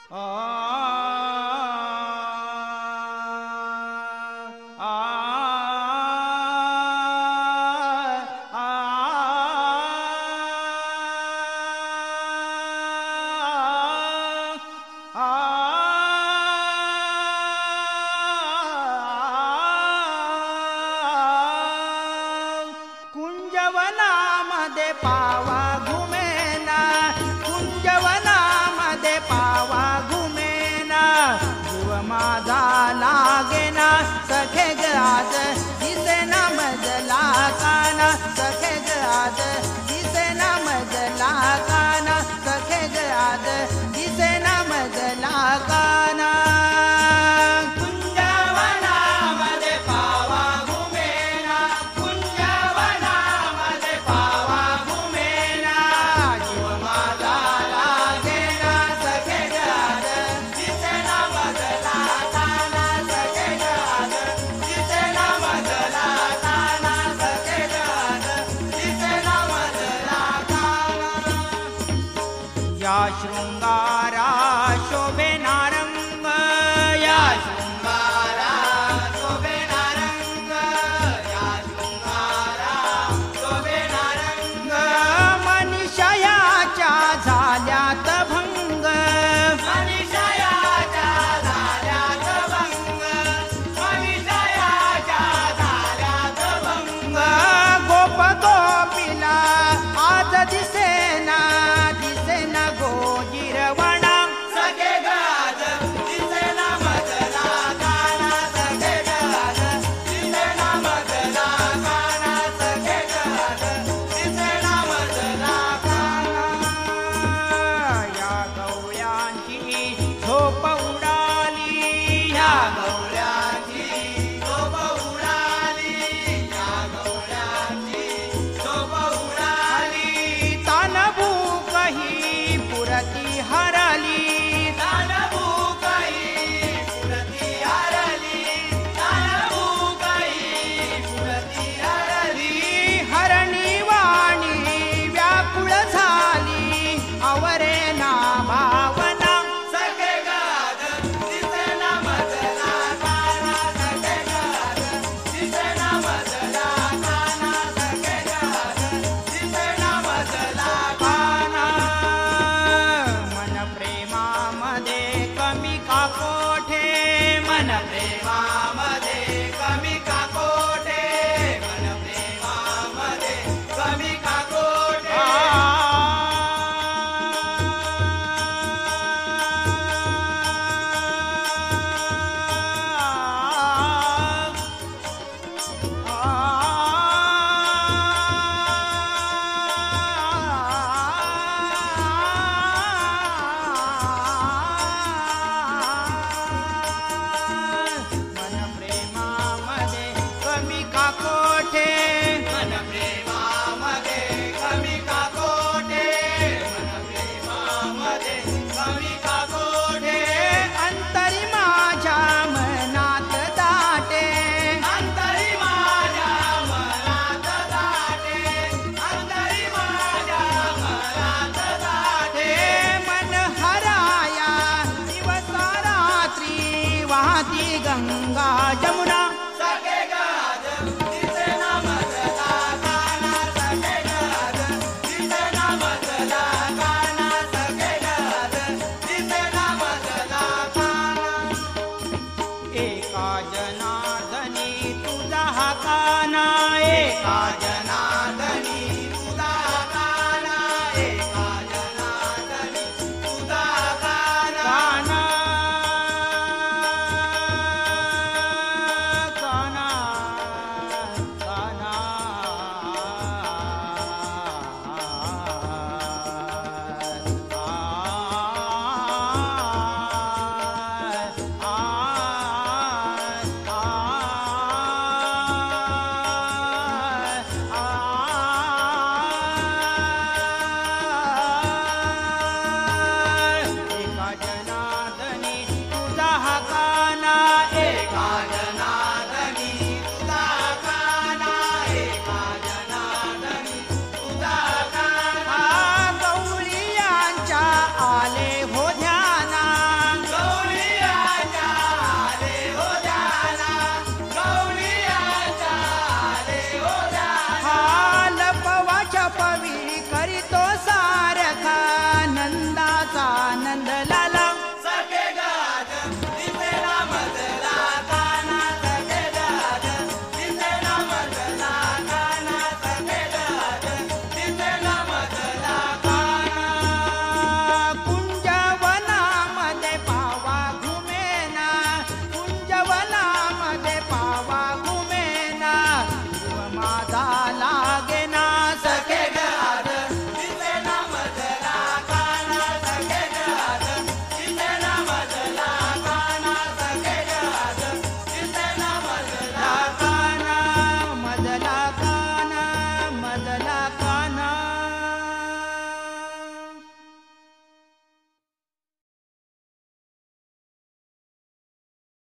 आ आ कुंजवनामध्ये पावा घुमेना, कुंजवनामध्ये पावा घुमेना, जीव माझा लागेना सखे ग आज दिसेना मजला काना, सखे ग आज दिसेना मजला काना, सखे ग आज दिसेना मजला काना. या शृंगारा शोभेना रंग, या शृंगारा शोभेना रंग, या शृंगारा शोभेना रंग, मनिषयाच्या झाल्यात भंग, मनिषयाच्या झाल्यात भंग, मनिषयाच्या झाल्यात भंग. गोप गोपीला आज दिसेना, दिसेना गोजिरवणा, सखे गाज दिसेना मजला काना, सखे गाज दिसेना मजला काना, सखे गाज दिसेना मजला काना. या गवळ्यांची झोप उडाली, या गवळ्यांची झोप उडाली, या गवळ्यांची झोप उडाली. तानभूक ही पुरती हरली, तानभूक ही पुरती हरली, तानभूक ही पुरती हरली. हरणी वाणी व्याकुळ झाली आवरे ना भावना, सखे गाज दिसेना मजला काना, सखे गाज दिसेना मजला काना, सखे गाज दिसेना मजला काना. मन प्रेमामध्ये कमी का कोठे, मन प्रेमामध्ये कमी का कोठे, मन प्रेमामध्ये कमी का कोठे. मन प्रेमामध्ये कमी का कोठे, मन प्रेमामध्ये कमी का कोठे, मन प्रेमामध्ये कमी का कोठे. अंतरी माझ्या मनात दाटे, अंतरी माझ्या मनात दाटे, अंतरी माझ्या मनात दाटे. मन हराया दिवसा रात्री वाहती गंगा जमुना, सखे गाज दिसेना मजला काना, सखे गाज दिसेना मजला काना, सखे गाज दिसेना मजला काना. एका जनार्दनी तुझा हा काना, एका जनार्दनी तुझा हा काना, एका जनार्दनी तुझा हा काना. तो सारखा नंदाचा नंदलाल